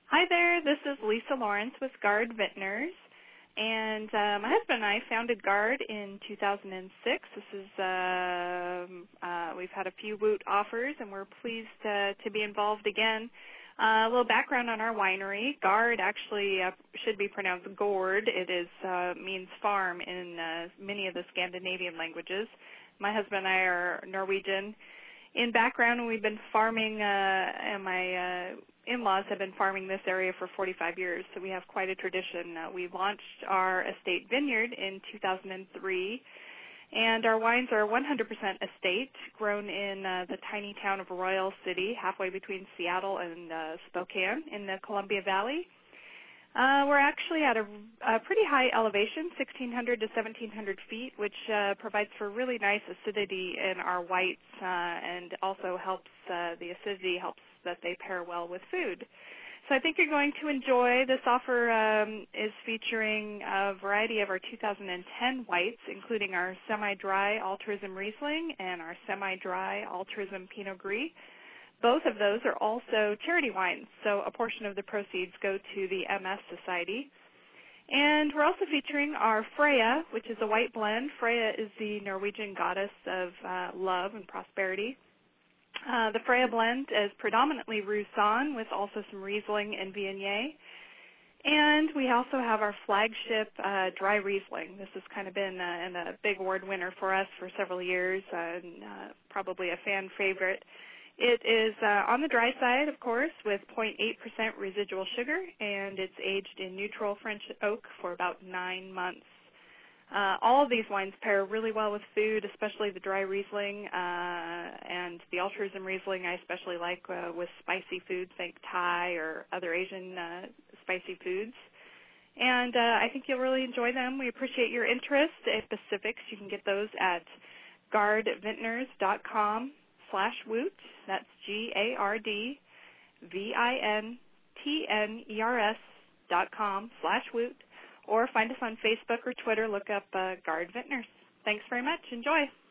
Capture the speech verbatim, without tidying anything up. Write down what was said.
Hi there, this is Lisa Lawrence with Guard Vintners, and uh, my husband and I founded Guard in two thousand six. This is um uh, we've had a few Woot offers, and we're pleased uh, to be involved again. Uh, a little background on our winery. Guard actually uh, should be pronounced Gord. It is uh, means farm in uh, many of the Scandinavian languages. My husband and I are Norwegian in background, and we've been farming, uh, and my uh, in-laws have been farming this area for forty-five years, so we have quite a tradition. Uh, we launched our estate vineyard in two thousand three, and our wines are one hundred percent estate, grown in uh, the tiny town of Royal City, halfway between Seattle and uh, Spokane in the Columbia Valley. Uh, we're actually at a, a pretty high elevation, sixteen hundred to seventeen hundred feet, which uh, provides for really nice acidity in our whites, uh, and also helps, uh, the acidity helps that they pair well with food. So I think you're going to enjoy. This offer um, is featuring a variety of our two thousand ten whites, including our semi-dry Altruism Riesling and our semi-dry Altruism Pinot Gris. Both of those are also charity wines, so a portion of the proceeds go to the M S Society. And we're also featuring our Freya, which is a white blend. Freya is the Norwegian goddess of uh, love and prosperity. Uh, the Freya blend is predominantly Roussanne with also some Riesling and Viognier. And we also have our flagship uh, dry Riesling. This has kind of been uh, and a big award winner for us for several years, uh, and uh, probably a fan favorite. It is uh, on the dry side, of course, with zero point eight percent residual sugar, and it's aged in neutral French oak for about nine months. Uh, all of these wines pair really well with food, especially the dry Riesling, uh, and the Altruism Riesling I especially like uh, with spicy foods, think Thai or other Asian uh, spicy foods. And uh, I think you'll really enjoy them. We appreciate your interest. If specifics, you can get those at guard vintners dot com slash woot. That's G A R D V I N T N E R S dot com slash woot. Or find us on Facebook or Twitter. Look up uh, Guard Vintners. Thanks very much. Enjoy.